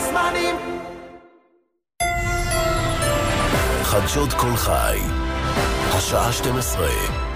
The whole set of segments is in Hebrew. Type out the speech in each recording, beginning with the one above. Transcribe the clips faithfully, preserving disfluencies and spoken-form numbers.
הזמנים. חדשות כל חי, השעה שתים עשרה.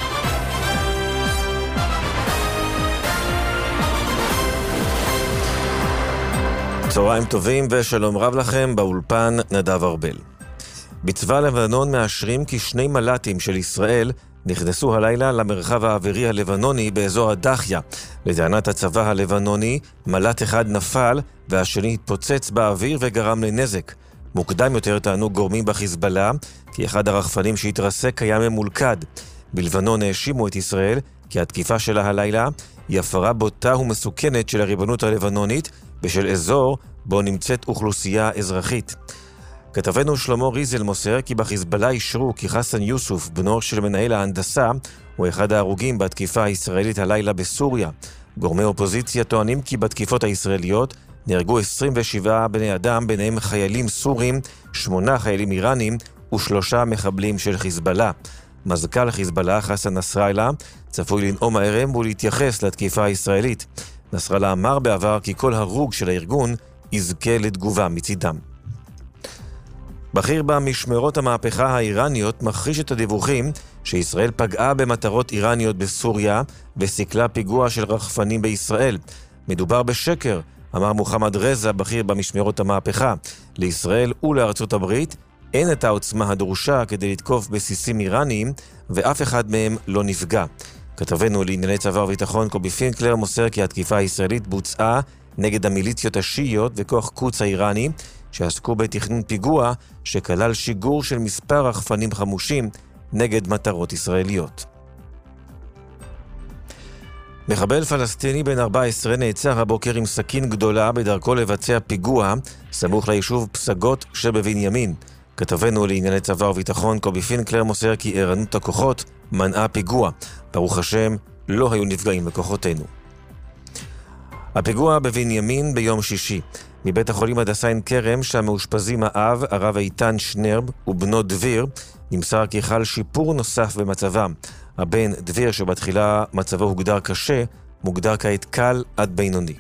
צהריים טובים ושלום רב לכם, באולפן נדב ארבל. בצבא לבנון מאשרים כי שני מל"טים של ישראל נכנסו הלילה למרחב האווירי הלבנוני באזור הדחיה. לטענת הצבא הלבנוני, מל"ט אחד נפל והשני התפוצץ באוויר וגרם לנזק. מוקדם יותר טענו גורמים בחיזבאללה כי אחד הרחפנים שהתרסק היה ממולכד. בלבנון האשימו את ישראל כי התקיפה שלה הלילה היא הפרה בוטה ומסוכנת של הריבונות הלבנונית בשל אזור בו נמצאת אוכלוסייה אזרחית. כתבנו שלמה ריזל מוסר כי בחיזבאללה אישרו כי חסן יוסוף, בנו של מנהל ההנדסה, הוא אחד ההרוגים בתקיפה הישראלית הלילה בסוריה. גורמי אופוזיציה טוענים כי בתקיפות הישראליות נהרגו עשרים ושבעה בני אדם, ביניהם חיילים סורים, שמונה חיילים איראנים ושלושה מחבלים של חיזבאללה. מזכ"ל חיזבאללה חסן נסראללה צפוי לנאום הערב ולהתייחס לתקיפה הישראלית. נסראללה אמר בעבר כי כל הרוג של הארגון יזכה לתגובה מצידם. בכיר במשמרות המהפכה האיראניות מכחיש את הדיווחים שישראל פגעה במטרות איראניות בסוריה וסיכלה פיגוע של רחפנים בישראל. מדובר בשקר, אמר מוחמד רזה, בכיר במשמרות המהפכה. לישראל ולארצות הברית אין את העוצמה הדרושה כדי לתקוף בסיסים איראניים, ואף אחד מהם לא נפגע. כתבנו לענייני צבא וביטחון קובי פינקלר מוסר כי התקיפה הישראלית בוצעה נגד המיליציות השיעיות וכוח קוץ האיראני, שעסקו בתכנון פיגוע שכלל שיגור של מספר רחפנים חמושים נגד מטרות ישראליות. מחבל פלסטיני בן ארבע עשרה נעצר הבוקר עם סכין גדולה בדרכו לבצע פיגוע סמוך ליישוב פסגות שבבנימין. כתבנו לענייני צבא וביטחון קובי פינקלר מוסר כי ערנות הכוחות מנעה פיגוע. ברוך השם, לא היו נפגעים בכוחותינו. הפיגוע בבנימין ביום שישי. מבית החולים הדסה עין כרם, שהמאושפזים האב, הרב איתן שנרב ובנו דביר, נמסר כי חל שיפור נוסף במצבם. הבן דביר שבתחילה מצבו הוגדר קשה, מוגדר כעת קל עד בינוני.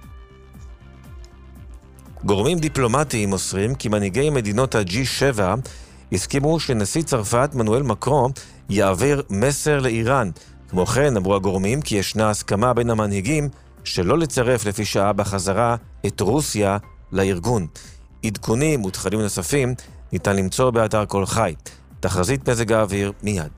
גורמים דיפלומטיים מוסרים כי מנהיגי מדינות ה-ג'י שבע הסכימו שנשיא צרפת מנואל מקרון יעביר מסר לאיראן. כמו כן אמרו הגורמים כי ישנה הסכמה בין המנהיגים שלא לצרף לפי שעה בחזרה את רוסיה לארגון. עדכונים ותכנים נוספים ניתן למצוא באתר כל חי. תחזית מזג האוויר מיד.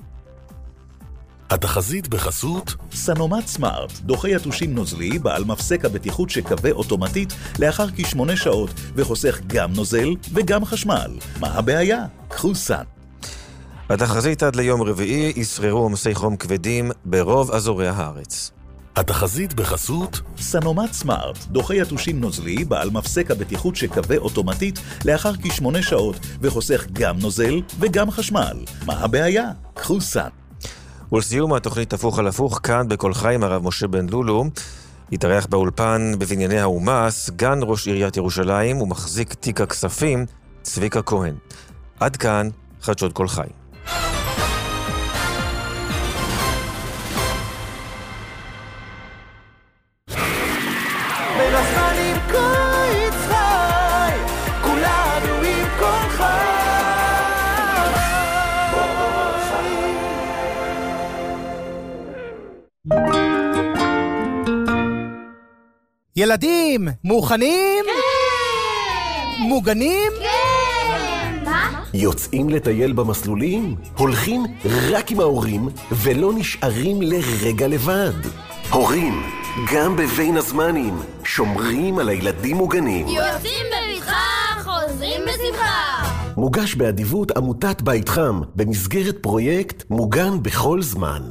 התחזית בחסות סנומט סמארט, דוחה יתושים נוזלי בעל מפסק הבטיחות שקווה אוטומטית לאחר כשמונה שעות וחוסך גם נוזל וגם חשמל. מה הבעיה? קחו סן. התחזית עד ליום רביעי ישררו עומסי חום כבדים ברוב אזורי הארץ. התחזית בחסות סנומט סמארט, דוחה יתושים נוזלי בעל מפסק הבטיחות שקווה אוטומטית לאחר כשמונה שעות וחוסך גם נוזל וגם חשמל. מה הבעיה? קחו סן. ולסיום התוכנית הפוך על הפוך כאן בכל חי עם הרב משה בן לולו. התארח באולפן בבנייני האומה סגן ראש עיריית ירושלים ומחזיק תיק הכספים צביקה כהן. עד כאן חדשות כל חי. ילדים, מוכנים? כן! מוגנים? כן! מה? יוצאים לטייל במסלולים? הולכים רק עם ההורים ולא נשארים לרגע לבד. הורים, גם בבין הזמנים, שומרים על הילדים מוגנים. יוצאים בבטחה, חוזרים בשמחה. מוגש באדיבות עמותת בית חם במסגרת פרויקט מוגן בכל זמן.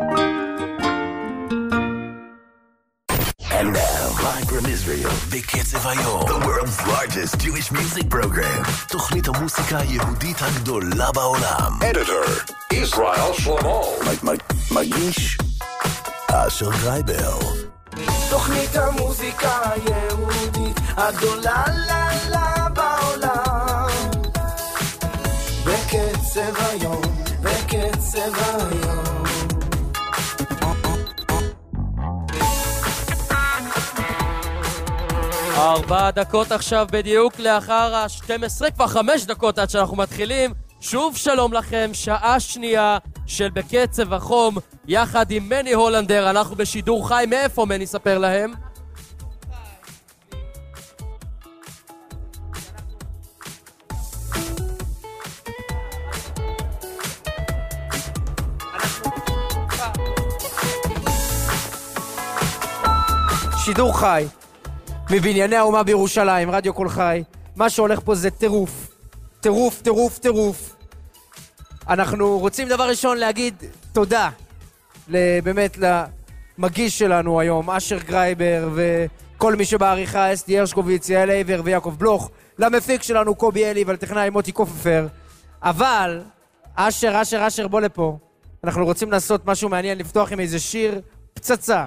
And now, live from Israel, בקצב היום, the world's largest Jewish music program, תוכנית המוסיקה היהודית הגדולה בעולם. Editor, Israel Shlomo. מגיש, אשר גרייבר. תוכנית המוסיקה היהודית הגדולה ללה בעולם. בקצב היום, בקצב היום. ארבע דקות עכשיו בדיוק לאחר ה-שתים עשרה, כבר חמש דקות עד שאנחנו מתחילים. שוב שלום לכם, שעה שנייה של בקצב החום, יחד עם מני הולנדר. אנחנו בשידור חי, מאיפה מני ספר להם? שידור חי מבנייני האומה בירושלים, רדיו כל חי. מה שהולך פה זה טירוף, טירוף, טירוף, טירוף. אנחנו רוצים דבר ראשון להגיד תודה באמת למגיש שלנו היום, אשר גרייבר, וכל מי שבעריכה, אסתי הרשקוביץ, יעל עבר ויעקב בלוך, למפיק שלנו קובי אלי ולטכנאי מוטי קופפר. אבל אשר, אשר, אשר, בוא לפה. אנחנו רוצים לעשות משהו מעניין, לפתוח עם איזה שיר פצצה.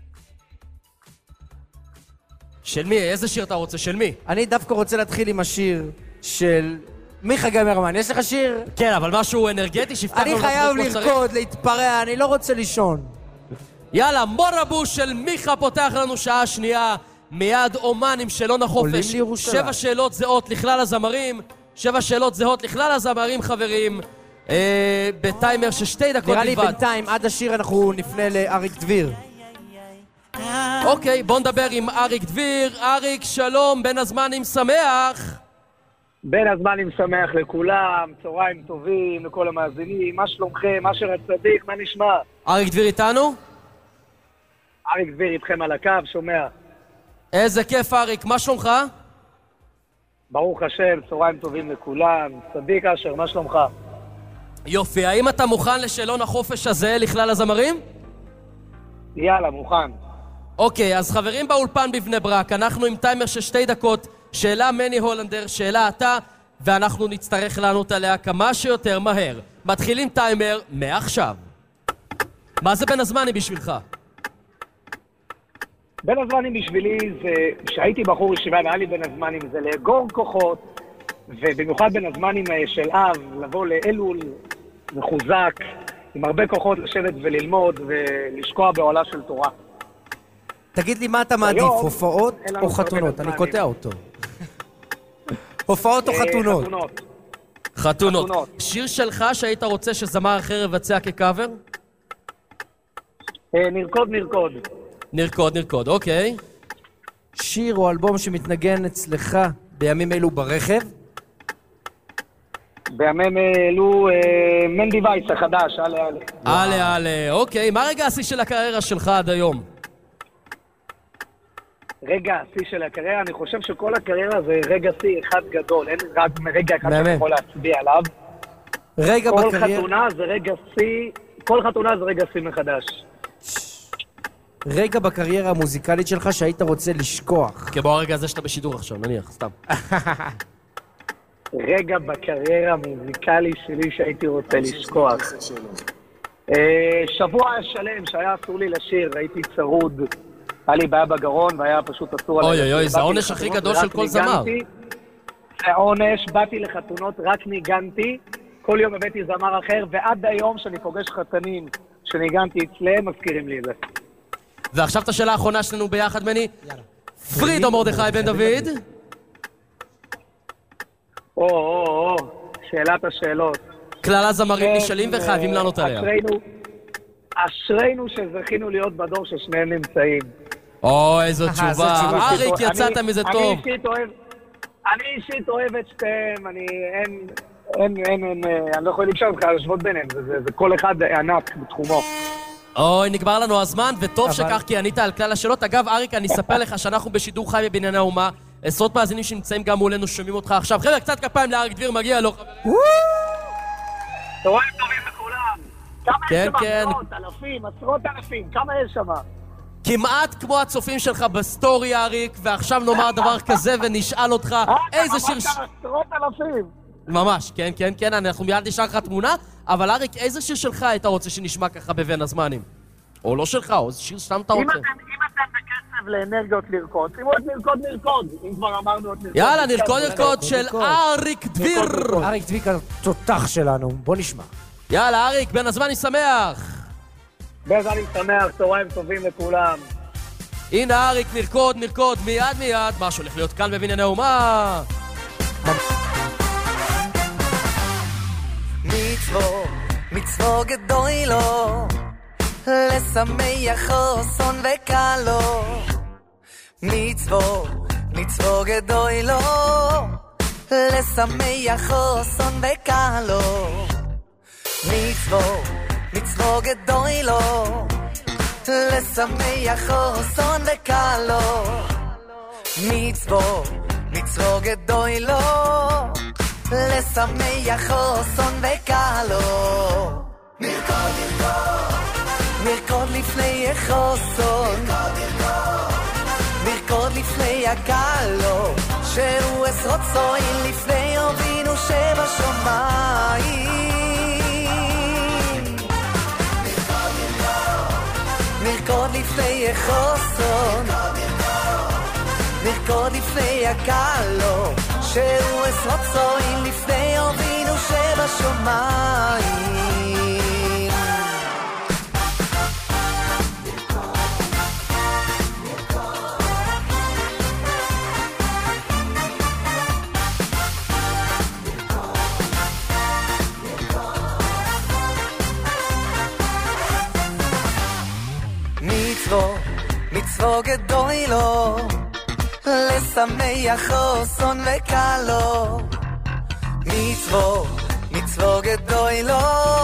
של מי? איזה שיר אתה רוצה? של מי? אני דווקא רוצה להתחיל עם השיר של מיכה גמרמן. יש לך שיר? כן, אבל משהו אנרגטי שיפתח לנו... אני חייב לרקוד, להתפרע, אני לא רוצה לישון. יאללה, מורבו של מיכה פותח לנו שעה שנייה. מיד אומנים שלון החופש. שבע שאלות זהות לכלל הזמרים. שבע שאלות זהות לכלל הזמרים, חברים. אה, בטיימר של שתי דקות נראה בלבד. לי בינתיים, עד השיר אנחנו נפנה לאריק דביר. אוקיי, בוא נדבר עם אריק דביר. אריק, שלום, בין הזמנים שמח. בין הזמנים שמח לכולם, צהריים טובים לכל המאזינים. מה שלומכם? אשר הצדיק, מה נשמע? אריק דביר איתנו? אריק דביר איתכם על הקו, שומע. איזה כיף אריק, מה שלומך? ברוך השם, צהריים טובים לכולם. צדיק אשר, מה שלומך? יופי, האם אתה מוכן לשאלון החופש הזה לכלל הזמרים? יאללה, מוכן. אוקיי, אז חברים באולפן בבני ברק, אנחנו עם טיימר של שתי דקות, שאלה מני הולנדר, שאלה אתה, ואנחנו נצטרך לענות עליה כמה שיותר מהר. מתחילים טיימר מעכשיו. מה זה בין הזמנים בשבילך? בין הזמנים בשבילי זה, כשהייתי בחור ישיבה והיה לי בין הזמנים, זה לאגור כוחות, ובמיוחד בין הזמנים של אב, לבוא לאלול מחוזק, עם הרבה כוחות לשבת וללמוד ולשקוע בעולה של תורה. תגיד לי מה אתה מעדיף, הופעות או חתונות? אני קוטע אותו. הופעות או חתונות? חתונות. חתונות. שיר שלך שהיית רוצה שזמר אחר יבצע כקאבר? נרקוד, נרקוד. נרקוד, נרקוד, אוקיי. שיר או אלבום שמתנגן אצלך בימים אלו ברכב? בימים אלו מנדי וייס החדש, אלה אלה. אלה אלה, אוקיי. מה רגע השיא של הקריירה שלך עד היום? רגע השיא של הקריירה, אני חושב שכל הקריירה זה רגע שיא אחד גדול, אין רק רגע אחד שאני יכול להצביע עליו. רגע כל בקריירה... כל חתונה זה רגע שיא, כל חתונה זה רגע שיא מחדש. רגע בקריירה המוזיקלית שלך שהיית רוצה לשכוח. כמו הרגע הזה שאתה בשידור עכשיו, נניח, סתם. רגע בקריירה המוזיקלית שלי שהייתי רוצה לשכוח. שבוע שלם שהיה אסור לי לשיר, הייתי צרוד. היה לי בעיה בגרון והיה פשוט אסור עליי. אוי אוי אוי, זה העונש הכי גדול של כל זמר. זה עונש, באתי לחתונות, רק ניגנתי, כל יום הבאתי זמר אחר, ועד היום שאני פוגש חתנים שניגנתי אצלם, מזכירים לי את זה. ועכשיו את השאלה האחרונה שלנו ביחד, מני. פרידו מרדכי בן דוד. או, או, או, שאלת השאלות. כלל הזמרים נשאלים וחייבים לענות עליה. אשרינו שזכינו להיות בדור ששניהם נמצאים. או, איזו תשובה. אריק, יצאת מזה טוב. אני אישית אוהב את שתיהם, אני אין, אין, אין, אין, אני לא יכול לקשור אותך להשוות ביניהם, זה כל אחד ענק בתחומו. אוי, נגמר לנו הזמן, וטוב שכך כי ענית על כלל השאלות. אגב, אריק, אני אספר לך שאנחנו בשידור חי בבנייני האומה, עשרות מאזינים שנמצאים גם מולנו שומעים אותך עכשיו. חבר'ה, קצת כפיים לאריק דביר, מגיע לו, חברים. צהריים טובים לכולם. כמה כן, יש שם? כן. עשרות אלפים, עשרות אלפים, כמה יש שם? כמעט כמו הצופים שלך בסטורי, אריק, ועכשיו נאמר דבר כזה ונשאל אותך איזה שיר... עשרות אלפים. ממש, כן, כן, כן, אנחנו מיד נשאר לך תמונה, אבל אריק, איזה שיר שלך היית רוצה שנשמע ככה בבין הזמנים? או לא שלך, או איזה שיר סתם אתה רוצה. אם אתם בקצב לאנרגיות לרקוד, שימו את נרקוד נרקוד, אם כבר אמרנו את נרקוד. יאללה, נרקוד נרקוד של אריק דביר. אריק דביר תותח שלנו, בוא נשמע. יאללה, אריק, בין הזמנים שמח. בין הזמנים שמח, צהריים טובים לכולם. הנה אריק, נרקוד, נרקוד, מיד מיד, מה שהולך להיות כאן בבנייני האומה. מצוו, מצוו גדולו, לשמח חוסן וקלו. מצוו, מצוו גדולו, לשמח חוסן וקלו. מצוו, מצוו גדולו, לשמח חוסן וקלו. מצוו, מצוו גדולו, לשמח חוסן וקלו. נרקוד, נרקוד, נרקוד לפני חוסן, נרקוד לפני הקלו, שהוא עשרות צועים לפני אבינו שבשמיים. נרקוד, נרקוד, נרקוד לפני חוסן, נרקוד לפני הקלו, שהוא עשרות צועים לפני אבינו שבשמיים. מצוו, מצוו גדולו, לשמח חוסן וקלו. מצוו, מצוו גדולו,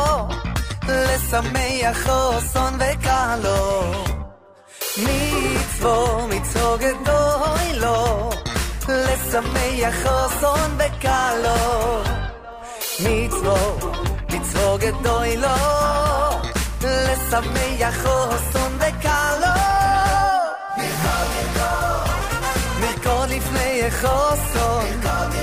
לשמח חוסן וקלו. מצוו, מצוו גדולו, לשמח חוסן וקלו. מצוו, מצוו גדולו, לשמח חוסן וקלו. נרקוד, נרקוד, נרקוד לפני חוסן,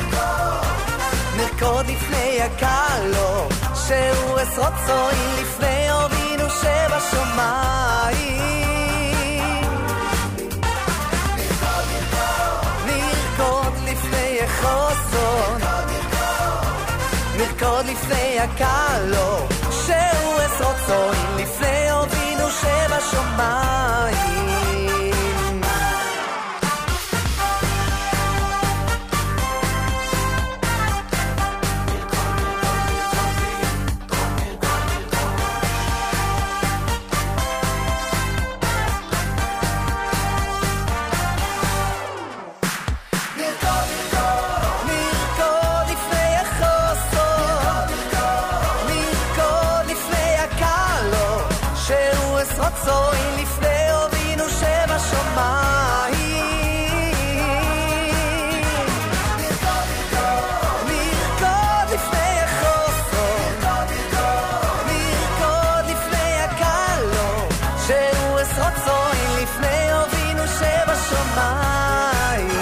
נרקוד לפני הקלו, שהוא עשרות צועים לפני אבינו שבשמיים. נרקוד לפני חוסן, נרקוד לפני הקלו, שהוא עשרות צועים לפני אבינו שבשמיים. צועים לפני אבינו שבשמיים. נרקוד לפני החוסן, נרקוד לפני הקלו, שהוא עשרות צועים לפני אבינו שבשמיים.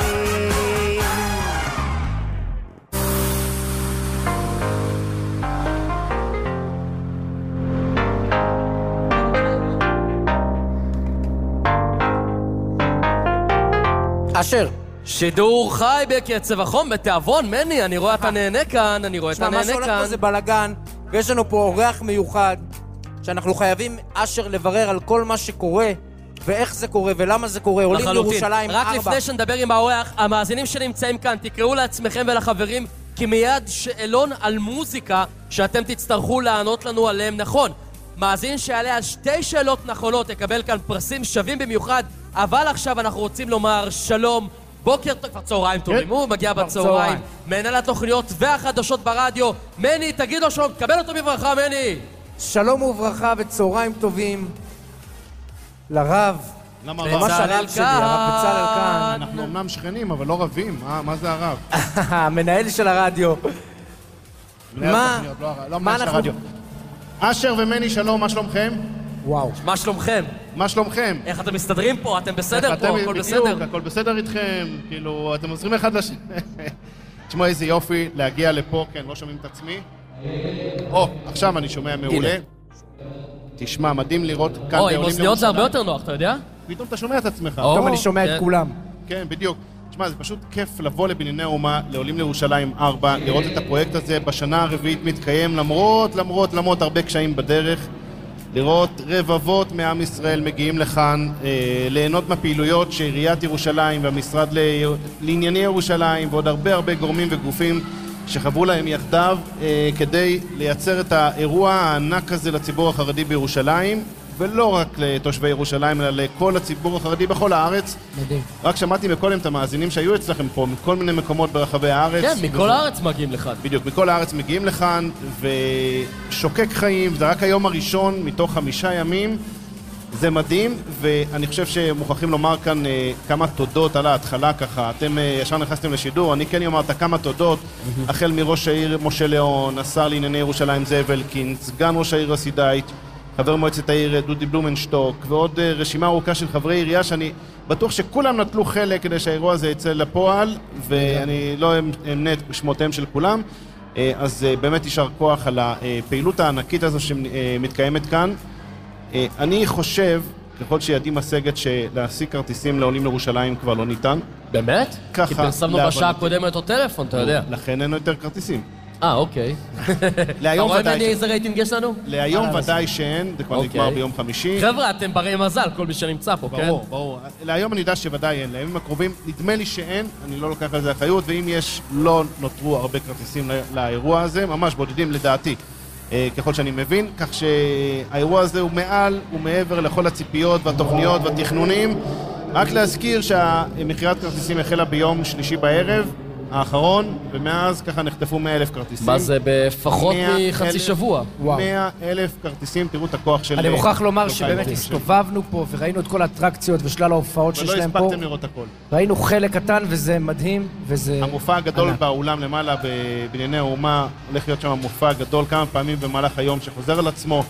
אשר. שידור חי בקצב החום, בתיאבון, מני, אני רואה אתה נהנה כאן, אני רואה אתה נהנה כאן. מה שהולך פה זה בלגן, ויש לנו פה אורח מיוחד, שאנחנו חייבים, אשר, לברר על כל מה שקורה, ואיך זה קורה, ולמה זה קורה, עולים לירושלים ארבע. רק לפני שנדבר עם האורח, המאזינים שנמצאים כאן, תקראו לעצמכם ולחברים, כי מיד שאלון על מוזיקה, שאתם תצטרכו לענות לנו עליהם נכון. מאזין שיעלה על שתי שאלות נכונות, יקבל כאן פרסים שווים במיוחד, אבל עכשיו אנחנו רוצים לומר שלום, בוקר טוב, כבר צהריים טובים, הוא מגיע בצהריים, מנהל התוכניות והחדשות ברדיו, מני, תגיד לו שלום, קבל אותו בברכה, מני. שלום וברכה וצהריים טובים לרב. למה רב? ממש הרב שלי, הרב בצלאל כאן. אנחנו אמנם שכנים, אבל לא רבים, מה זה הרב? המנהל של הרדיו. מה? לא המנהל של הרדיו. אשר ומני, שלום, מה שלומכם? וואו. מה שלומכם? מה שלומכם? איך אתם מסתדרים פה? אתם בסדר פה? הכל בסדר? בדיוק, הכל בסדר איתכם, כאילו, אתם עוזרים אחד לשני. תשמעו איזה יופי להגיע לפה, כן, לא שומעים את עצמי. או, עכשיו אני שומע מעולה. תשמע, מדהים לראות כאן בעולים לירושלים. או, עם אוזניות זה הרבה יותר נוח, אתה יודע? פתאום אתה שומע את עצמך. פתאום אני שומע את כולם. כן, בדיוק. תשמע, זה פשוט כיף לבוא לבנייני האומה, לעולים לירושלים ארבע, לראות את הפרויקט הזה בשנה הרביעית מתקיים, למרות, למרות, למרות הרבה קשיים בדרך. לראות רבבות מעם ישראל מגיעים לכאן, אה, ליהנות מהפעילויות שעיריית ירושלים והמשרד ל... לענייני ירושלים ועוד הרבה הרבה גורמים וגופים שחברו להם יחדיו אה, כדי לייצר את האירוע הענק הזה לציבור החרדי בירושלים, ולא רק לתושבי ירושלים, אלא לכל הציבור החרדי בכל הארץ. מדהים. רק שמעתי מקודם את המאזינים שהיו אצלכם פה, מכל מיני מקומות ברחבי הארץ. כן, מכל הארץ מגיעים לכאן. בדיוק, מכל הארץ מגיעים לכאן, ושוקק חיים, זה רק היום הראשון מתוך חמישה ימים. זה מדהים, ואני חושב שמוכרחים לומר כאן אה, כמה תודות על ההתחלה ככה. אתם אה, ישר נכנסתם לשידור, אני כן אמרת כמה תודות, mm-hmm. החל מראש העיר משה ליאון, השר לענייני ירושלים זאב אלקין, סגן ראש העיר יוסי דייטש, חבר מועצת העיר דודי בלומנשטוק, ועוד אה, רשימה ארוכה של חברי עירייה שאני בטוח שכולם נטלו חלק כדי שהאירוע הזה יצא לפועל, ואני לא אמנה את שמותיהם של כולם. אה, אז אה, באמת יישר כוח על הפעילות הענקית הזו שמתקיימת כאן. אני חושב, ככל שידי משגת, שלהשיג כרטיסים לעולים לירושלים כבר לא ניתן. באמת? ככה. כי פרסמנו בשעה הקודמת או טלפון, אתה יודע. לכן אין יותר כרטיסים. אה, אוקיי. להיום ודאי... אתה רואה איזה רייטינג יש לנו? להיום ודאי שאין, זה כבר נגמר ביום חמישי. חבר'ה, אתם ברי מזל, כל מי שנמצא פה, כן? ברור, ברור. להיום אני יודע שוודאי אין. לימים הקרובים, נדמה לי שאין, אני לא לוקח על זה אחריות, ואם יש, לא נותרו הרבה כרטיסים לאירוע הזה, ממש בודדים לדעתי. ככל שאני מבין, כך שהאירוע הזה הוא מעל ומעבר לכל הציפיות והתוכניות והתכנונים. רק להזכיר שהמכירת כרטיסים החלה ביום שלישי בערב האחרון, ומאז ככה נחטפו מאה אלף כרטיסים. מה זה בפחות מחצי שבוע? מאה אלף כרטיסים, תראו את הכוח של... אני מוכרח לומר שבאמת הסתובבנו פה וראינו את כל האטרקציות ושלל ההופעות שיש להם פה. ולא הספקתם לראות הכל. ראינו חלק קטן וזה מדהים וזה... המופע הגדול באולם למעלה בבנייני האומה, הולך להיות שם המופע גדול כמה פעמים במהלך היום שחוזר על עצמו,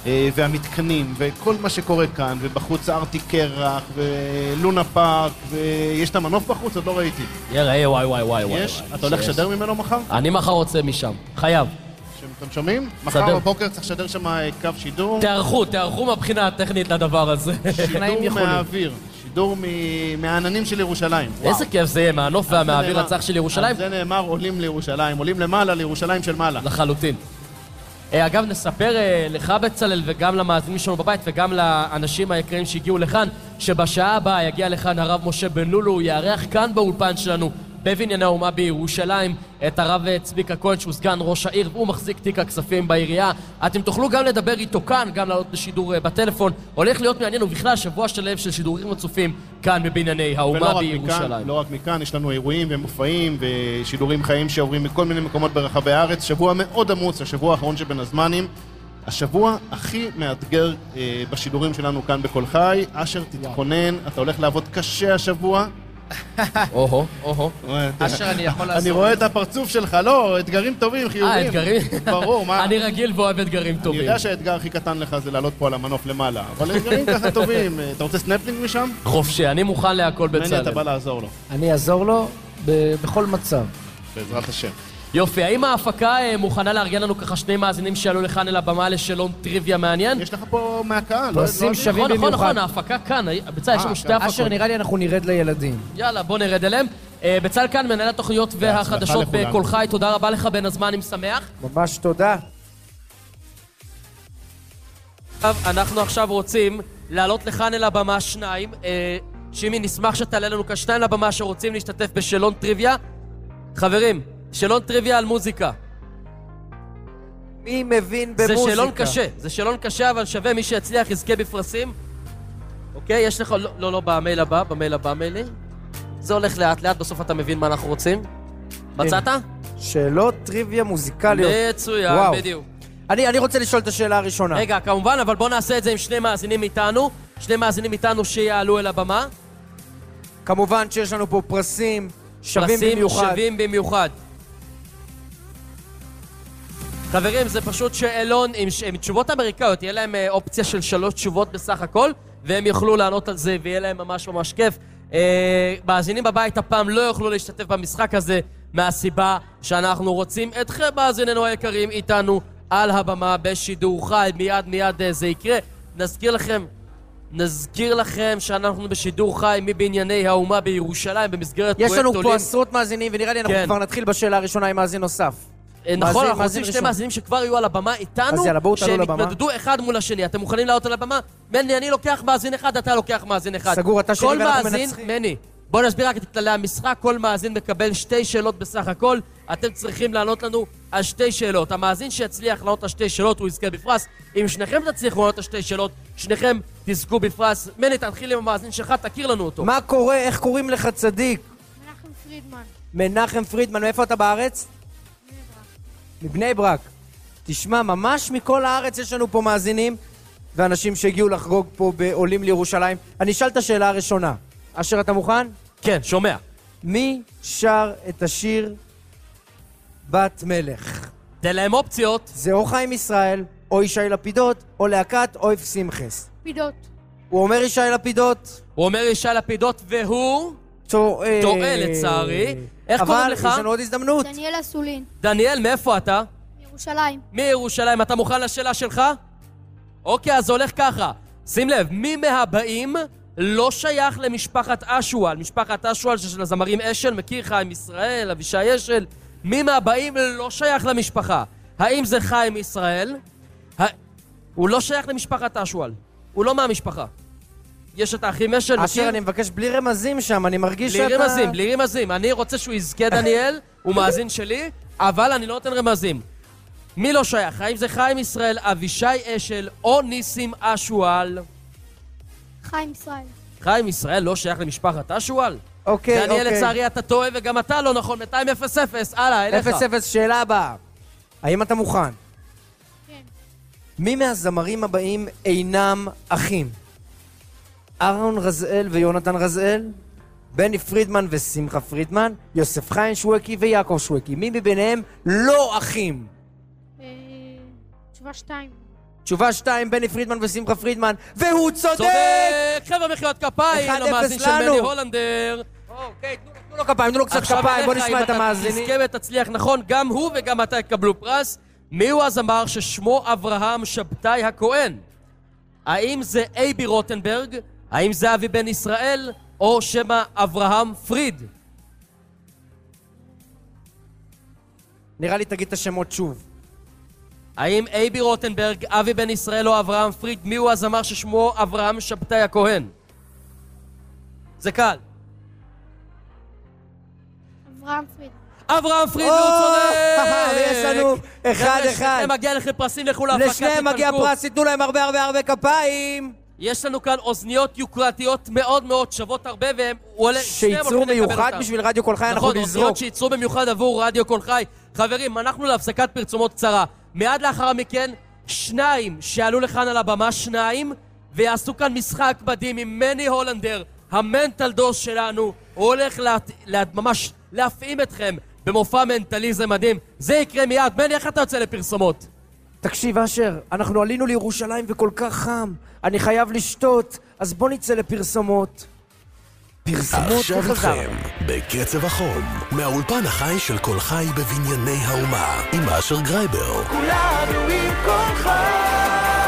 והמתקנים וכל מה שקורה כאן, ובחוץ ארטי קרח ולונה פארק, ויש את המנוף בחוץ, עוד לא ראיתי. יראה, וואי וואי וואי וואי. יש? אתה הולך לשדר ממנו מחר? אני מחר רוצה משם, חייב. אתם שומעים? מחר בבוקר צריך לשדר שם קו שידור. תערכו, תערכו מהבחינה הטכנית לדבר הזה. שידור מהאוויר, שידור מהעננים של ירושלים. איזה כיף זה יהיה, מהנוף והמהאוויר הצח של ירושלים? זה נאמר עולים לירושלים, עולים למעלה לירושלים של מעלה. לחלוטין. אגב, נספר לך בצלל וגם למאזינים שלנו בבית וגם לאנשים היקרים שהגיעו לכאן, שבשעה הבאה יגיע לכאן הרב משה בן לולו, הוא יארח כאן באולפן שלנו בבנייני האומה בירושלים את הרב צביקה כהן שהוא סגן ראש העיר והוא מחזיק תיק הכספים בעירייה. אתם תוכלו גם לדבר איתו כאן, גם לעלות בשידור בטלפון. הולך להיות מעניין ובכלל שבוע שלב של שידורים רצופים כאן בבנייני האומה בירושלים. מכאן, לא רק מכאן, יש לנו אירועים ומופעים ושידורים חיים שעוברים מכל מיני מקומות ברחבי הארץ. שבוע מאוד עמוס, השבוע האחרון שבין הזמנים. השבוע הכי מאתגר אה, בשידורים שלנו כאן בכל חי. אשר תתכונן, אתה הולך לעבוד קשה השבוע. אוהו, אוהו. אשר, אני יכול לעשות... אני רואה את הפרצוף שלך, לא, אתגרים טובים, חיובים. אה, אתגרים? ברור, מה? אני רגיל ואוהב אתגרים טובים. אני יודע שהאתגר הכי קטן לך זה לעלות פה על המנוף למעלה, אבל אתגרים ככה טובים. אתה רוצה סנפלינג משם? חופשי, אני מוכן להכל בצלם. מני, אתה בא לעזור לו. אני אעזור לו בכל מצב. בעזרת השם. יופי, האם ההפקה מוכנה לארגן לנו ככה שני מאזינים שעלו לכאן אל הבמה לשאלון טריוויה מעניין? יש לך פה מהקהל. פרסים שווים במיוחד. נכון, נכון, ההפקה כאן. בצל, יש לנו שתי הפקות. אשר, נראה לי אנחנו נרד לילדים. יאללה, בוא נרד אליהם. בצל כאן, מנהל התוכניות והחדשות בכל חי. תודה רבה לך, בן הזמן, אני שמח. ממש תודה. אנחנו עכשיו רוצים לעלות לכאן אל הבמה שניים. שימי, נשמח שתעלה לנו כאן שניים לבמה שרוצים להשתתף בשאלון טריוויה. חברים, שאלון טריוויה על מוזיקה. מי מבין במוזיקה? זה שאלון קשה, זה שאלון קשה, אבל שווה מי שיצליח יזכה בפרסים. אוקיי, יש לך... לא, לא, לא, במייל הבא, במייל הבא מיילי. זה הולך לאט לאט, בסוף אתה מבין מה אנחנו רוצים. מצאת? שאלות טריוויה מוזיקליות. מצוין, בדיוק. אני, אני רוצה לשאול את השאלה הראשונה. רגע, כמובן, אבל בוא נעשה את זה עם שני מאזינים איתנו. שני מאזינים איתנו שיעלו אל הבמה. כמובן שיש לנו פה פרסים שווים במיוחד. פרסים שווים במיוחד. חברים, זה פשוט שאלון עם, עם תשובות אמריקאיות. תהיה להם אה, אופציה של שלוש תשובות בסך הכל, והם יוכלו לענות על זה, ויהיה להם ממש ממש כיף. אה, מאזינים בבית הפעם לא יוכלו להשתתף במשחק הזה, מהסיבה שאנחנו רוצים אתכם, מאזיננו היקרים, איתנו על הבמה בשידור חי. מיד מיד אה, זה יקרה. נזכיר לכם, נזכיר לכם שאנחנו בשידור חי מבנייני האומה בירושלים, במסגרת יש פרויקט עולים. לנו פה עשרות מאזינים, ונראה לי אנחנו כן. כבר נתחיל בשאלה הראשונה עם מאזין נוסף. נכון, אנחנו רוצים שני מאזינים שכבר יהיו על הבמה איתנו, אז יאללה, בואו תעלו שהם לבמה. יתמודדו אחד מול השני. אתם מוכנים לעלות על הבמה? מני, אני לוקח מאזין אחד, אתה לוקח מאזין אחד. סגור, אתה שני ואנחנו מאזין, מנצחים. מני, בואו נסביר רק את כללי המשחק. כל מאזין מקבל שתי שאלות בסך הכל. אתם צריכים לענות לנו על שתי שאלות. המאזין שיצליח לענות על שתי שאלות הוא יזכה בפרס. אם שניכם תצליחו לענות על שתי שאלות, שניכם תזכו בפרס. מני, תתחיל עם המאזין שלך, תכיר לנו אותו. מה קורה? איך קוראים לך צדיק? מנחם פרידמן. מנחם פרידמן, מאיפה אתה בארץ? מבני ברק. תשמע, ממש מכל הארץ יש לנו פה מאזינים ואנשים שהגיעו לחגוג פה בעולים לירושלים. אני אשאל את השאלה הראשונה. אשר, אתה מוכן? כן, שומע. מי שר את השיר בת מלך? תן להם אופציות. זה או חיים ישראל, או ישי לפידות, או להקת אויב שמחס. פידות. הוא אומר ישי לפידות. הוא אומר ישי לפידות והוא... טועה. טועה לצערי. איך קוראים לך? אבל יש לנו עוד הזדמנות. דניאל אסולין. דניאל, מאיפה אתה? מירושלים. מירושלים. אתה מוכן לשאלה שלך? אוקיי, אז זה הולך ככה. שים לב, מי מהבאים לא שייך למשפחת אשואל? משפחת אשואל של הזמרים אשל, מכיר חיים ישראל, אבישי אשל. מי מהבאים לא שייך למשפחה? האם זה חיים ישראל? ה... הוא לא שייך למשפחת אשואל. הוא לא מהמשפחה. יש את האחים אשל, מכיר? אשר, אני מבקש בלי רמזים שם, אני מרגיש בלי שאתה... בלי רמזים, בלי רמזים. אני רוצה שהוא יזכה דניאל, הוא מאזין שלי, אבל אני לא נותן רמזים. מי לא שייך? האם זה חיים ישראל, אבישי אשל או ניסים אשואל? חיים ישראל. חיים ישראל לא שייך למשפחת אשואל? אוקיי, אוקיי. דניאל, לצערי אתה טועה וגם אתה לא נכון. מאתיים אפס אפס, הלאה, אליך. אפס אפס, שאלה הבאה. האם אתה מוכן? כן. מי מהזמרים הבאים אינם אחים? אהרון רזאל ויונתן רזאל? בני פרידמן ושמחה פרידמן? יוסף חיים שווקי ויעקב שווקי? מי מביניהם לא אחים? אה, תשובה שתיים. תשובה שתיים, בני פרידמן ושמחה פרידמן, והוא צודק! צודק! חבר'ה, מחיאות כפיים אחד אפס למאזין של לנו. מני הולנדר. אוקיי, תנו לו כפיים, תנו לו קצת כפיים, בוא נשמע את המאזינים. עכשיו אליך, אם אתה תזכה ותצליח נכון, גם הוא וגם אתה יקבלו פרס. מי הוא הזמר ששמו אברהם שבתאי הכהן? האם זה אייבי רוטנברג? האם זה אבי בן ישראל? או שמה אברהם פריד? נראה לי תגיד את השמות שוב. האם אייבי רוטנברג, אבי בן ישראל או אברהם פריד? מי הוא הזמר ששמו אברהם שבתאי הכהן? זה קל. אברהם פריד. אברהם פריד, הוא צודק! ויש לנו אחד אחד. לשניהם מגיע לכם פרסים, לכו להפקת לשניהם מגיע פרס, תיתנו להם הרבה הרבה הרבה כפיים. יש לנו כאן אוזניות יוקרתיות מאוד מאוד שוות הרבה, והם שייצרו מיוחד בשביל רדיו כל חי, אנחנו נכון, נזרוק. אוזניות שייצרו במיוחד עבור רדיו כל חי. חברים, אנחנו להפסקת פרסומות קצרה. מיד לאחר מכן, שניים שעלו לכאן על הבמה, שניים, ויעשו כאן משחק מדהים עם מני הולנדר, המנטל דוס שלנו. הוא הולך לה, לה, ממש להפעים אתכם במופע מנטליזם מדהים. זה יקרה מיד. מני, איך אתה יוצא לפרסומות? תקשיב אשר, אנחנו עלינו לירושלים וכל כך חם, אני חייב לשתות, אז בוא נצא לפרסומות. פרסומות עכשיו וחזר. איתכם, בקצב החום, מהאולפן החי של כל חי בבנייני האומה, עם אשר גרייבר. כולנו עם כל חי.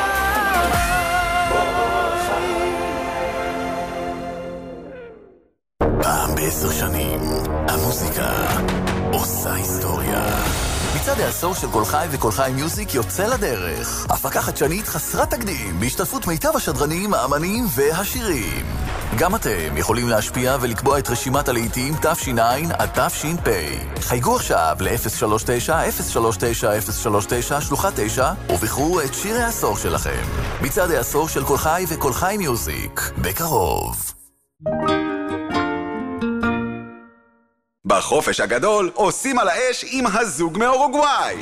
פעם בעשר שנים, המוזיקה עושה היסטוריה. מצעד העשור של כל חי וכל חי מיוזיק יוצא לדרך. הפקה חדשנית חסרת תקדים, בהשתתפות מיטב השדרנים, האמנים והשירים. גם אתם יכולים להשפיע ולקבוע את רשימת הלהיטים תש"ע עד תש"פ. חייגו עכשיו ל-אפס שלוש תשע אפס שלוש תשע אפס שלוש תשע שלוחה תשע ובחרו את שיר העשור שלכם. מצעד העשור של כל חי וכל חי מיוזיק, בקרוב. בחופש הגדול עושים על האש עם הזוג מאורוגוואי.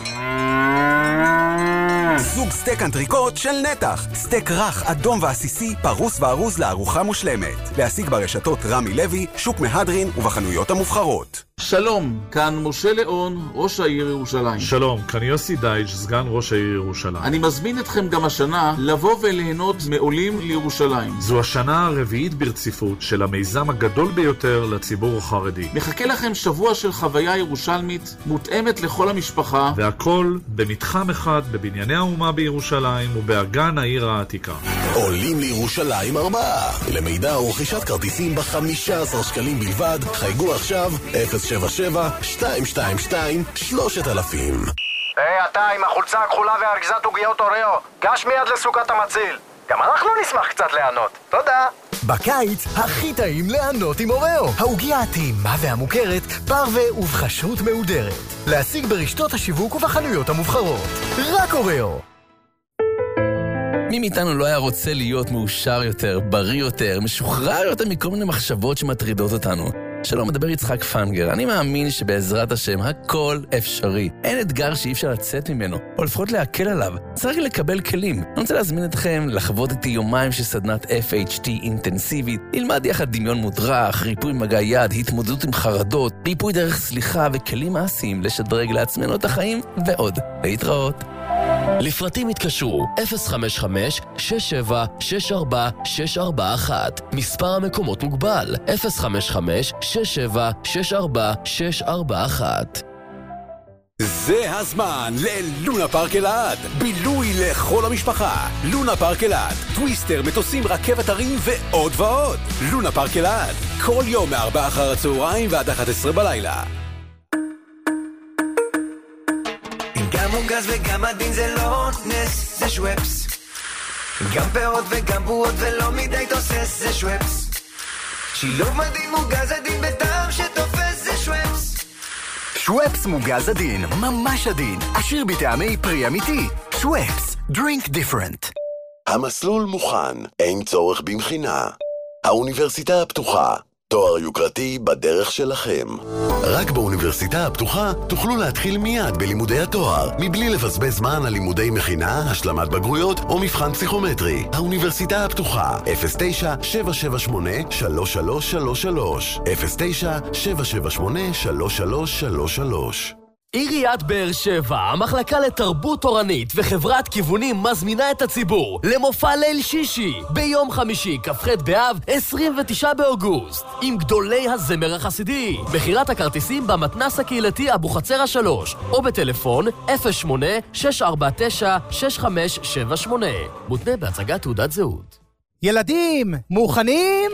זוג סטייק אנטריקוט של נתח. סטייק רך, אדום ועסיסי, פרוס וארוז לארוחה מושלמת. להשיג ברשתות רמי לוי, שוק מהדרין ובחנויות המובחרות. שלום, כאן משה ליאון, ראש העיר ירושלים. שלום, כאן יוסי דייג', סגן ראש העיר ירושלים. אני מזמין אתכם גם השנה לבוא וליהנות מעולים לירושלים. זו השנה הרביעית ברציפות של המיזם הגדול ביותר לציבור החרדי. מחכה לכם שבוע של חוויה ירושלמית מותאמת לכל המשפחה. והכל במתחם אחד בבנייני האומה בירושלים ובאגן העיר העתיקה. עולים לירושלים ארבעה. למידע ורכישת כרטיסים ב-חמישה עשר שקלים בלבד. חייגו עכשיו אפס שבע שבע שתיים שתיים שתיים שלושת אלפים. היי, אתה עם החולצה הכחולה והארגזת עוגיות אוריו, גש מיד לסוכת המציל. גם אנחנו נשמח קצת ליהנות. תודה. בקיץ הכי טעים ליהנות עם אוריו. העוגיה הטעימה והמוכרת, פרווה ובחשות מהודרת. להשיג ברשתות השיווק ובחנויות המובחרות. רק אוריו. מי מאיתנו לא היה רוצה להיות מאושר יותר, בריא יותר, משוחרר יותר מכל מיני מחשבות שמטרידות אותנו? שלום, מדבר יצחק פנגר. אני מאמין שבעזרת השם הכל אפשרי. אין אתגר שאי אפשר לצאת ממנו, או לפחות להקל עליו. צריך לקבל כלים. אני רוצה להזמין אתכם לחוות איתי יומיים של סדנת אף אייץ' טי אינטנסיבית. נלמד יחד דמיון מודרך, ריפוי מגע יד, התמודדות עם חרדות, ריפוי דרך סליחה וכלים מעשיים לשדרג לעצמנו את החיים ועוד. להתראות. לפרטים התקשרו אפס חמש חמש שש שבע שש ארבע שש ארבע אחת. מספר המקומות מוגבל אפס חמש חמש שש שבע שש ארבע שש ארבע אחת. זה הזמן ללונה פארק אלעד. בילוי לכל המשפחה. לונה פארק אלעד. טוויסטר, מטוסים, רכבת הרים ועוד ועוד. לונה פארק אלעד. כל יום מארבע אחר הצהריים ועד אחת עשרה בלילה. גם מוגז וגם עדין זה לא נס, זה שוואפס. גם פירות וגם בועות ולא מדי תוסס, זה שוואפס. שילוב מדהים מוגז עדין בטעם שתופס, זה שוואפס. שוואפס מוגז עדין, ממש עדין, עשיר בטעמי פרי אמיתי. שוואפס, drink different. המסלול מוכן, אין צורך במכינה. האוניברסיטה הפתוחה, תואר יוקרתי בדרך שלכם. רק באוניברסיטה הפתוחה תוכלו להתחיל מיד בלימודי התואר, מבלי לבזבז זמן על לימודי מכינה, השלמת בגרויות או מבחן פסיכומטרי. האוניברסיטה הפתוחה, אפס תשע שבע שבע שמונה שלוש שלוש שלוש שלוש, אפס תשע שבע שבע שמונה שלוש שלוש שלוש שלוש. עיריית באר שבע, המחלקה לתרבות תורנית וחברת כיוונים מזמינה את הציבור למופע ליל שישי ביום חמישי, כ"ח באב, עשרים ותשעה באוגוסט, עם גדולי הזמר החסידי. בחירת הכרטיסים במתנ"ס הקהילתי אבוחצירא השלוש, או בטלפון אפס שמונה שש ארבע תשע שש חמש שבע שמונה. מותנה בהצגת תעודת זהות. ילדים, מוכנים?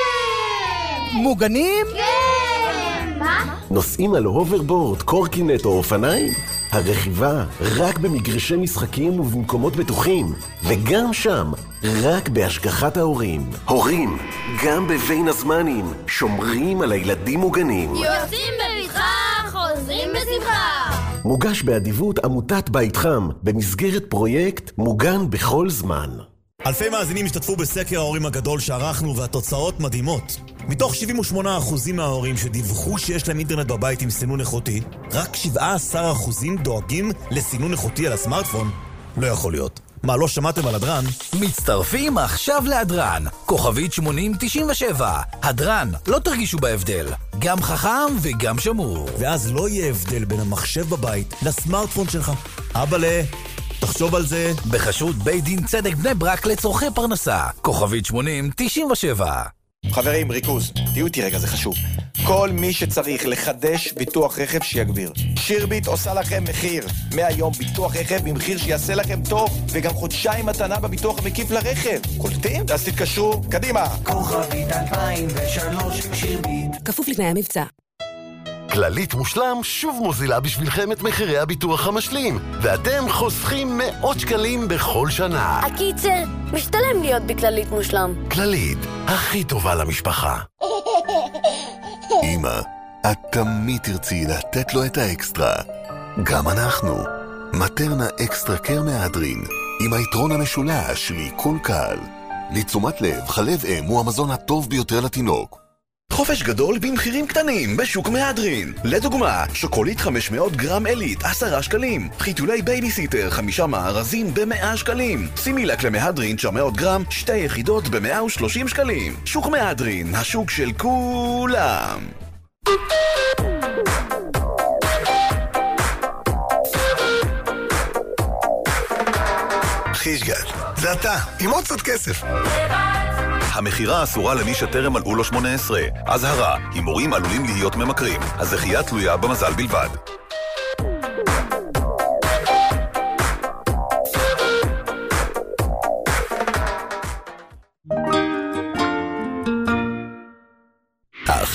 כן! מוגנים? כן! מה? נוסעים על הוברבורד, קורקינט או אופניים? הרכיבה רק במגרשי משחקים ובמקומות בטוחים, וגם שם רק בהשגחת ההורים. הורים, גם בבין הזמנים, שומרים על הילדים מוגנים. יוצאים בבטחה, חוזרים בשמחה. מוגש באדיבות עמותת בית חם, במסגרת פרויקט מוגן בכל זמן. אלפי מאזינים השתתפו בסקר ההורים הגדול שערכנו, והתוצאות מדהימות. מתוך שבעים ושמונה אחוז מההורים שדיווחו שיש להם אינטרנט בבית עם סינון איכותי, רק שבעה עשר אחוז דואגים לסינון איכותי על הסמארטפון. לא יכול להיות. מה, לא שמעתם על הדרן? מצטרפים עכשיו להדרן. כוכבית שמונים תשעים ושבע. הדרן, לא תרגישו בהבדל. גם חכם וגם שמור. ואז לא יהיה הבדל בין המחשב בבית לסמארטפון שלך. אבאלה, תחשוב על זה. בחסות בית דין צדק בני ברק לצורכי פרנסה. כוכבית שמונים תשעים ושבע. חברים, ריכוז, תהיו איתי רגע, זה חשוב. כל מי שצריך לחדש ביטוח רכב שיגביר. שירביט עושה לכם מחיר. מהיום ביטוח רכב במחיר שיעשה לכם טוב, וגם חודשיים מתנה בביטוח המקיף לרכב. קולטים? אז תתקשרו, קדימה. כוכבית אלפיים ושלוש שירביט. כפוף לתנאי המבצע. כללית מושלם שוב מוזילה בשבילכם את מחירי הביטוח המשלים, ואתם חוסכים מאות שקלים בכל שנה. הקיצר, משתלם להיות בכללית מושלם. כללית, הכי טובה למשפחה. אמא, את תמיד תרצי לתת לו את האקסטרה. גם אנחנו. מטרנה אקסטרה קר מהדרין, עם היתרון המשולש לעיכול קל. לתשומת לב, חלב אם הוא המזון הטוב ביותר לתינוק. חופש גדול במחירים קטנים בשוק מהדרין. לדוגמה, שוקולית חמש מאות גרם אלית, עשרה שקלים. חיתולי בייביסיטר, חמישה מארזים ב-מאה שקלים. שימי לק למהדרין תשע מאות גרם, שתי יחידות ב-מאה ושלושים שקלים. שוק מהדרין, השוק של כולם. חישגל, זה אתה, עם עוד קצת כסף. המחירה אסורה למי שטרם מלאו לו שמונה עשרה. אזהרה, הימורים עלולים להיות ממכרים. הזכייה תלויה במזל בלבד.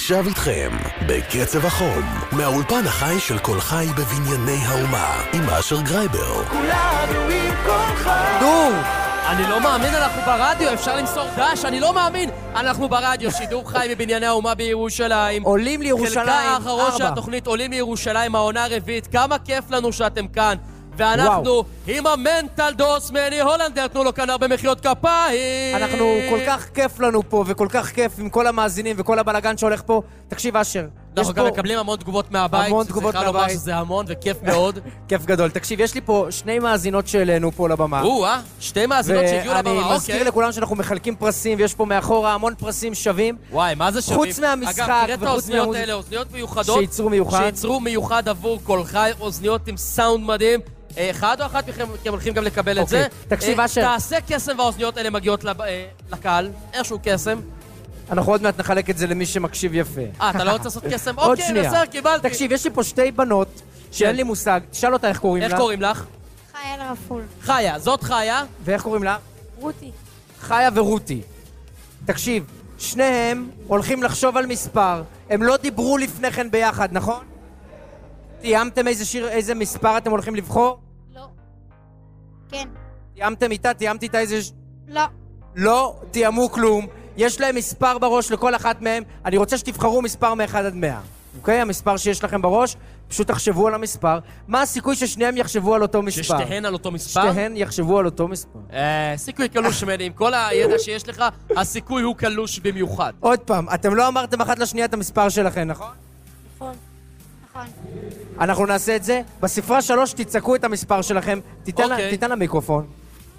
עכשיו איתכם, בקצב החום, מהאולפן החי של כל חי בבנייני האומה, עם אשר גרייבר. כולנו עם כל חי. דור! אני לא מאמין, אנחנו ברדיו, אפשר למסור דש, אני לא מאמין. אנחנו ברדיו, שידור חי מבנייני האומה בירושלים. עולים לירושלים, חלקה האחרון ארבע. של התוכנית עולים לירושלים, העונה הרביעית. כמה כיף לנו שאתם כאן. ואנחנו וואו. עם המנטל דוס מני הולנדר, תנו לו כאן הרבה מחיאות כפיים. אנחנו, כל כך כיף לנו פה, וכל כך כיף עם כל המאזינים וכל הבלגן שהולך פה. תקשיב, אשר. אנחנו גם מקבלים המון תגובות מהבית. המון תגובות מהבית. צריכה לומר שזה המון וכיף מאוד. כיף גדול. תקשיב, יש לי פה שני מאזינות שאלינו פה לבמה. או, אה? שתי מאזינות שהגיעו לבמה, אוקיי. ואני מזכיר לכולם שאנחנו מחלקים פרסים, ויש פה מאחורה המון פרסים שווים. וואי, מה זה שווים? חוץ מהמשחק. אגב, תראה את האוזניות האלה, אוזניות מיוחדות. שייצרו מיוחד. שייצרו מיוחד עבור כל חי, אוזניות עם סאונד מדהים. אחד או אחת מכם הולכים גם לקבל את זה. תקשיב, אשר. תעשה קסם והאוזניות האלה מגיעות לקהל. איזשהו קסם. אנחנו עוד מעט נחלק את זה למי שמקשיב יפה. אה, אתה לא רוצה לעשות קסם? אוקיי, בסדר, קיבלתי. תקשיב, יש לי פה שתי בנות שאין לי מושג. תשאל אותה איך קוראים לך. איך קוראים לך? חיה לרפול. חיה, זאת חיה. ואיך קוראים לך? רותי. חיה ורותי. תקשיב, שניהם הולכים לחשוב על מספר. הם לא דיברו לפני כן ביחד, נכון? תיאמתם איזה שיר, איזה מספר אתם הולכים לבחור? לא. כן. תיאמתם איתה? תיאמת איתה איזה... לא. לא תיאמו כלום. יש להם מספר בראש לכל אחת מהם. אני רוצה שתבחרו מספר מ-אחד עד מאה. אוקיי? המספר שיש לכם בראש, פשוט תחשבו על המספר. מה הסיכוי ששניהם יחשבו על אותו מספר? ששתיהן על אותו מספר? שתיהן יחשבו על אותו מספר. אה, סיכוי קלוש מני. עם כל הידע שיש לך, הסיכוי הוא קלוש במיוחד. עוד פעם, אתם לא אמרתם אחת לשנייה את המספר שלכם, נכון? נכון. נכון. אנחנו נעשה את זה. בספרה שלוש תצעקו את המספר שלכם. תיתן, אוקיי. לה, תיתן למיקרופון.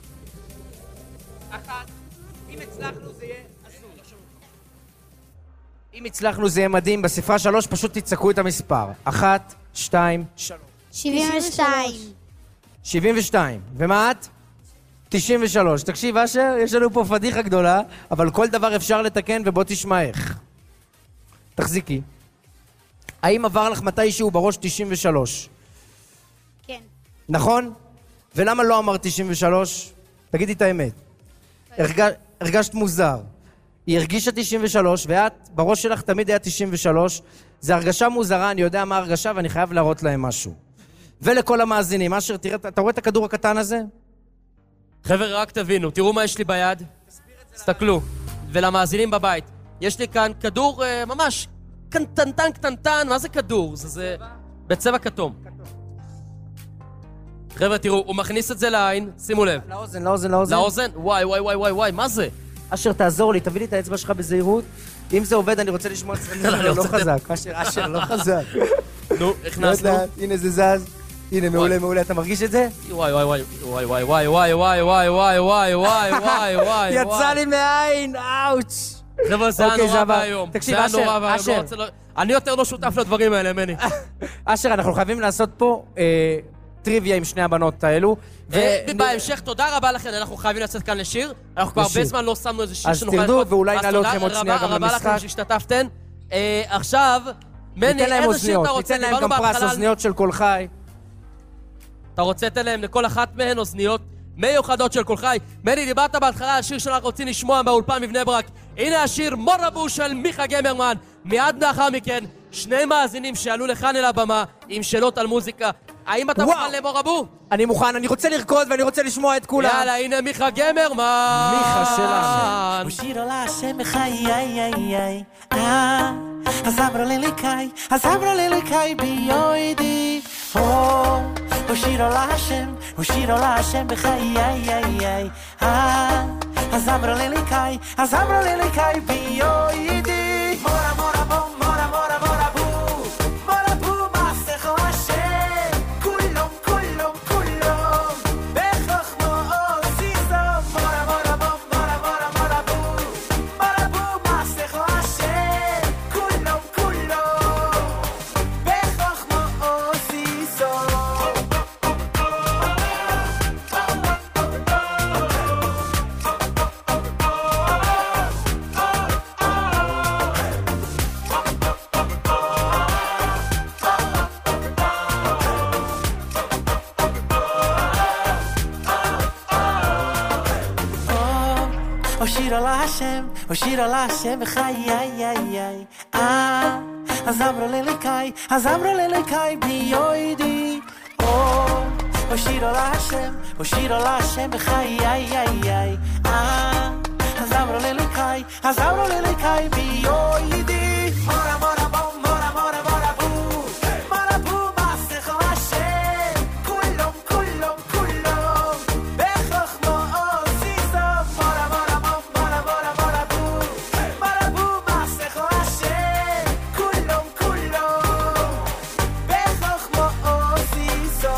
אחת. אם הצלחנו זה יהיה אסור. אם הצלחנו זה יהיה מדהים. בספרה שלוש פשוט תצעקו את המספר. אחת, שתיים, שלוש. שבעים ושתיים. שבעים ושתיים. ומה את? תשעים ושלוש. תקשיב, אשר, יש לנו פה פדיחה גדולה, אבל כל דבר אפשר לתקן, ובוא תשמע איך. תחזיקי. האם עבר לך מתישהו בראש תשעים ושלוש? כן. נכון? ולמה לא אמרת תשעים ושלוש? תגידי את האמת. הרג... הרגשת מוזר. היא הרגישה תשעים ושלוש, ואת, בראש שלך תמיד היה תשעים ושלוש. זה הרגשה מוזרה, אני יודע מה הרגשה, ואני חייב להראות להם משהו. ולכל המאזינים, אשר, תראה, אתה רואה את הכדור הקטן הזה? חבר'ה, רק תבינו, תראו מה יש לי ביד. תסתכלו. ולמאזינים בבית. יש לי כאן כדור uh, ממש קטנטן קטנטן. מה זה כדור? זה זה... בצבע כתום. חבר'ה, תראו, הוא מכניס את זה לעין, שימו לב. לאוזן, לאוזן, לאוזן. לאוזן? וואי, וואי, וואי, וואי, וואי, מה זה? אשר, תעזור לי, תביא לי את האצבע שלך בזהירות. אם זה עובד, אני רוצה לשמוע את זה. לא חזק. אשר, אשר, לא חזק. נו, הכנסנו. הנה זה זז. הנה, מעולה, מעולה. אתה מרגיש את זה? וואי, וואי, וואי, וואי, וואי, וואי, וואי, וואי, וואי, וואי, וואי, וואי, וואי. יצא לי מהעין, אאוץ'. חבר'ה, זה היה נורא והיום. תקשיב, אשר, אשר. אני יותר לא שותף לדברים האלה, מני. אשר, אנחנו חייבים לעשות פה טריוויה עם שני הבנות האלו. בהמשך, תודה רבה לכם, אנחנו חייבים לצאת כאן לשיר. אנחנו כבר הרבה זמן לא שמנו איזה שיר שנוכל... אז תרדו, ואולי נעלה אתכם עוד שנייה גם רבה למשחק. לכם שהשתתפתן. עכשיו, מני, איזה שיר אתה רוצה? ניתן להם גם פרס אוזניות של כל חי. אתה רוצה לתת להם לכל אחת מהן אוזניות מיוחדות של כל חי. מני, דיברת בהתחלה על שיר שאנחנו רוצים לשמוע באולפן מבני ברק. הנה השיר מורבו של מיכה גמרמן. מיד לאחר מכן, שני מאזינים שעלו לכאן אל הבמה עם שאלות על מוזיקה. האם אתה מוכן למורבו? אני מוכן, אני רוצה לרקוד ואני רוצה לשמוע את כולם. יאללה, הנה מיכה גמרמן. מיכה שלנו. הוא שיר עולה השם בחיי, איי, איי, איי. אה, הזברה לליקאי, הזברה לליקאי ביועדי. הוא שיר עולה השם, הוא שיר עולה השם בחיי, איי, איי, איי. אה, הזברה לליקאי, הזברה לליקאי ביועדי. מורה, מורה, בום, מורה, מורה, מורה, בום. מורה, בום, מסכו השם. כולם, כולם, כולם. בחוכמו עושיסו. מורה, מורה, בום, מורה, מורה, מורה, בום. מורה, בום, מסכו השם. כולם, כולם. בחוכמו עושיסו. שירו להשם, או שירו להשם בחיי, איי, איי, איי. אה, אז אמרו לליקאי, אז אמרו לליקאי ביוידי. או, או שירו להשם, או שירו להשם בחיי, איי, איי, איי. אה, אז אמרו לליקאי, אז אמרו לליקאי ביוידי. מורה, מורה, בום, מורה, מורה, מורה, בום. מורה, בום, מסך להשם. כולם, כולם, כולם. בחוכמו עוזיזו. מורה, מורה, בום, מורה, מורה, מורה, בום. מורה, בום, מסך להשם. כולם, כולם. בחוכמו עוזיזו.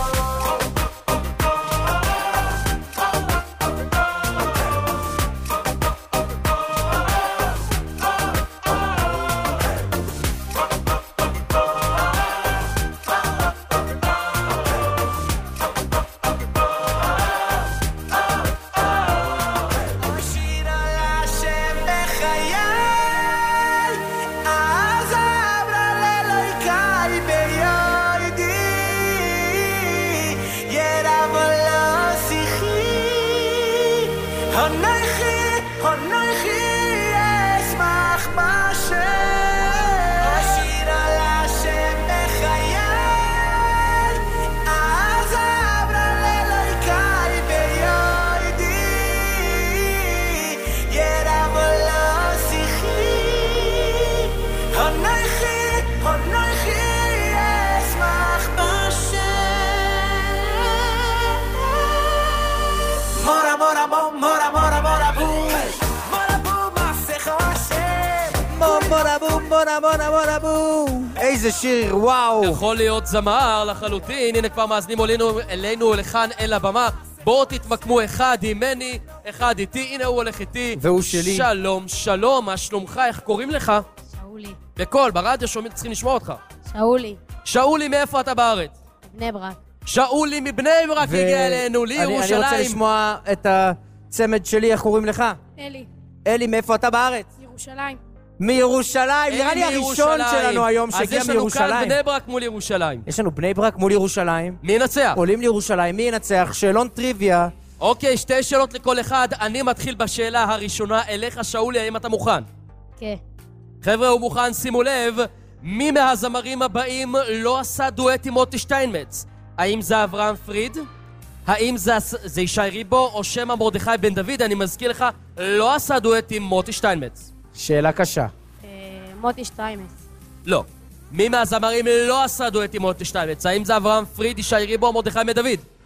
בונה בונה בונה בום. איזה שיר, וואו. יכול להיות זמר לחלוטין. הנה כבר מאזנים עלינו אלינו לכאן אל הבמה. בואו תתמקמו אחד עם מני, אחד איתי. הנה הוא הולך איתי. והוא שלי. שלום, שלום, מה שלומך? איך קוראים לך? שאולי. בקול, ברדיו שומעים, צריכים לשמוע אותך. שאולי. שאולי, מאיפה אתה בארץ? בני ברק. שאולי מבני ברק הגיע אלינו, לירושלים. אני רוצה לשמוע את הצמד שלי, איך קוראים לך? אלי. אלי, מאיפה אתה בארץ? ירושלים. מירושלים, נראה לי הראשון שלנו היום שהגיע מירושלים. אז יש לנו כאן בני ברק מול ירושלים. יש לנו בני ברק מול ירושלים. מי ינצח? עולים לירושלים, מי ינצח? שאלון טריוויה. אוקיי, שתי שאלות לכל אחד. אני מתחיל בשאלה הראשונה אליך, שאולי, האם אתה מוכן? כן. חבר'ה, הוא מוכן, שימו לב. מי מהזמרים הבאים לא עשה דואט עם מוטי שטיינמץ? האם זה אברהם פריד? האם זה, זה ישי ריבו או שמא מרדכי בן דוד? אני מזכיר לך, לא עשה דואט עם מוטי שטיינמץ. שאלה קשה. מוטי שטיינמץ. לא. מי מהזמרים לא עשה דואט עם מוטי שטיינמץ? האם זה אברהם פריד, ישי ריבו או מרדכי בן דוד?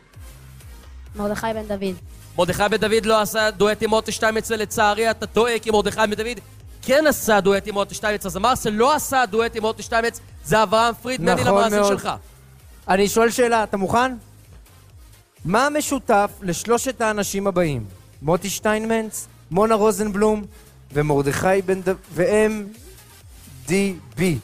מרדכי בן דוד. מרדכי בן דוד לא עשה דואט עם מוטי שטיינמץ, ולצערי אתה טועה, כי מרדכי בן דוד כן עשה דואט עם מוטי שטיינמץ. הזמר שלא עשה דואט עם מוטי שטיינמץ זה אברהם פריד. מני למאזין שלך. אני שואל שאלה, אתה מוכן? מה משותף לשלושת האנשים הבאים? מוטי שטיינמץ, מונה רוזנבלום ומרדכי בן דוד ו-אם די בי.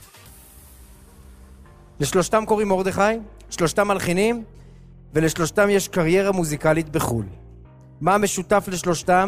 לשלושתם קוראים מרדכי, שלושתם מלחינים, ולשלושתם יש קריירה מוזיקלית בחול. מה משותף לשלושתם?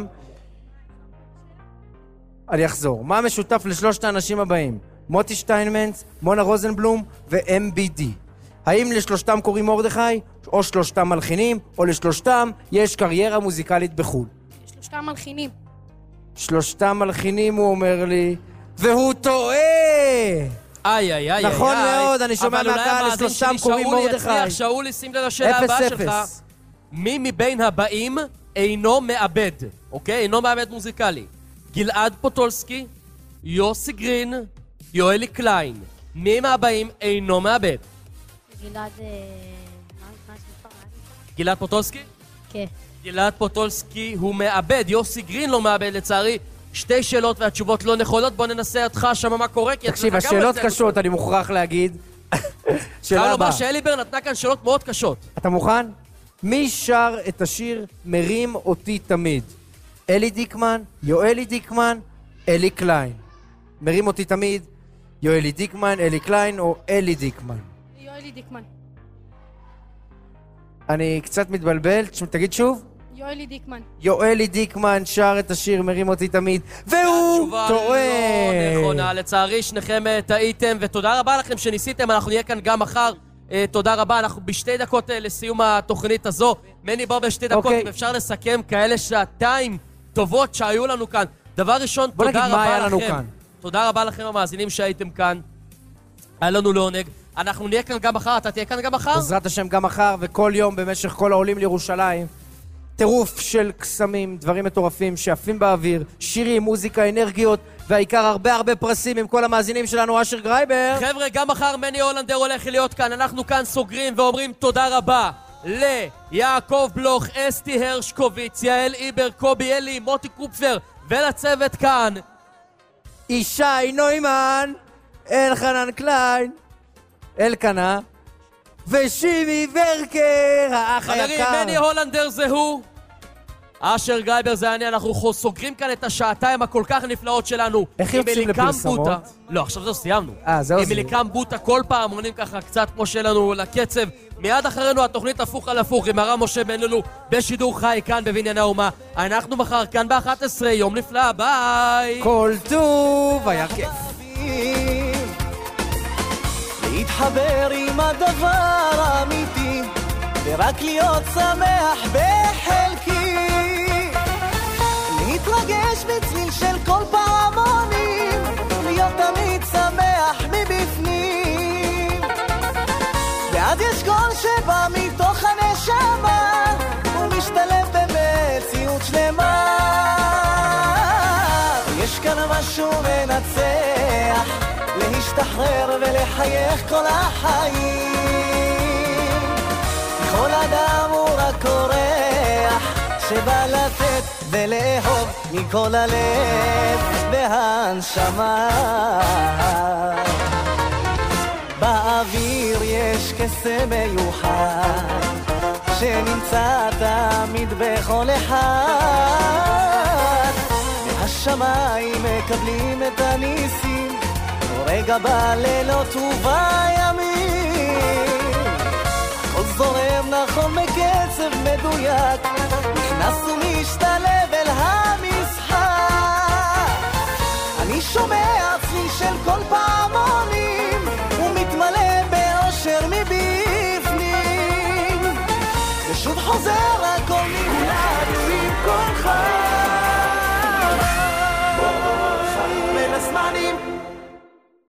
אני אחזור. מה משותף לשלושת האנשים הבאים? מוטי שטיינמץ, מונה רוזנבלום ו-אם בי די. האם לשלושתם קוראים מרדכי, או שלושתם מלחינים, או לשלושתם יש קריירה מוזיקלית בחול? שלושתם מלחינים. שלושתם מלחינים, הוא אומר לי, והוא טועה! איי, איי, איי, נכון איי, מאוד, אני שומע מהקהל, לשלושתם קוראים מרדכי. יצליח, שאולי, שים לב לשאלה הבאה שלך. מי מבין הבאים אינו מאבד, אוקיי? אינו מאבד מוזיקלי. גלעד פוטולסקי, יוסי גרין, יואלי קליין. מי מהבאים אינו מאבד? גלעד... גלעד פוטולסקי? כן. גלעד פוטולסקי הוא מאבד, יוסי גרין לא מאבד לצערי. שתי שאלות והתשובות לא נכונות, בוא ננסה אותך שמה מה קורה. תקשיב, השאלות קשות, אני מוכרח להגיד. שאלה הבאה. לומר שאליבר נתנה כאן שאלות מאוד קשות. אתה מוכן? מי שר את השיר מרים אותי תמיד? אלי דיקמן, יואלי דיקמן, אלי קליין. מרים אותי תמיד, יואלי דיקמן, אלי קליין או אלי דיקמן? יואלי דיקמן. אני קצת מתבלבל, תגיד שוב. יואלי דיקמן. יואלי דיקמן שר את השיר מרים אותי תמיד, והוא טועה. לא נכונה, לצערי שניכם טעיתם, ותודה רבה לכם שניסיתם, אנחנו נהיה כאן גם מחר. תודה רבה, אנחנו בשתי דקות לסיום התוכנית הזו. מני בוא בשתי דקות, אם אפשר לסכם כאלה שעתיים טובות שהיו לנו כאן. דבר ראשון, בוא תודה נגיד מה היה רבה לנו לכם. כאן. תודה רבה לכם המאזינים שהייתם כאן. היה לנו לעונג. אנחנו נהיה כאן גם מחר, אתה תהיה כאן גם מחר? בעזרת השם גם מחר, וכל יום במשך כל העולים לירושלים. טירוף של קסמים, דברים מטורפים שעפים באוויר, שירים, מוזיקה, אנרגיות, והעיקר הרבה הרבה פרסים עם כל המאזינים שלנו, אשר גרייבר. חבר'ה, גם מחר מני הולנדר הולך להיות כאן. אנחנו כאן סוגרים ואומרים תודה רבה ליעקב בלוך, אסתי הרשקוביץ, יעל איבר, קובי אלי, מוטי קופפר, ולצוות כאן ישי נוימן, אלחנן קליין, אלקנה, ושימי ורקר, האח היקר. חברים, מני הולנדר זה הוא, אשר גרייבר זה אני. אנחנו סוגרים כאן את השעתיים הכל כך נפלאות שלנו. איך יוצאים לפרסמות? לא, עכשיו זהו, סיימנו. אה, זהו עם זה. מליקם בוטה כל פעם עונים ככה קצת כמו שלנו לקצב. מיד אחרינו התוכנית הפוך על הפוך עם הרב משה בן לולו בשידור חי כאן בבנייני האומה. אנחנו מחר כאן ב-אחת עשרה, יום נפלא, ביי. כל טוב, היה כיף. להתחבר עם הדבר האמיתי ורק להיות שמח בחלקי, להתרגש בצליל של כל פעמונים, להיות תמיד שמח מבפנים, ואז יש קול שבא מתוך הנשמה ומשתלב במציאות שלמה. יש כאן משהו מנצח, להשתחרר ולחייך כל החיים. כל אדם הוא רק אורח שבא לתת ולאהוב מכל הלב והנשמה. באוויר יש קסם מיוחד שנמצא תמיד בכל אחד, והשמיים מקבלים את הניסים רגע בלילות ובימים. הכל זורם נכון בקצב מדויק, נכנס ומשתלב אל המשחק. אני שומע צליל של כל פעמונים ומתמלא באושר מבפנים, ושוב חוזר הכל מכולנו עם כל חיים בין הזמנים.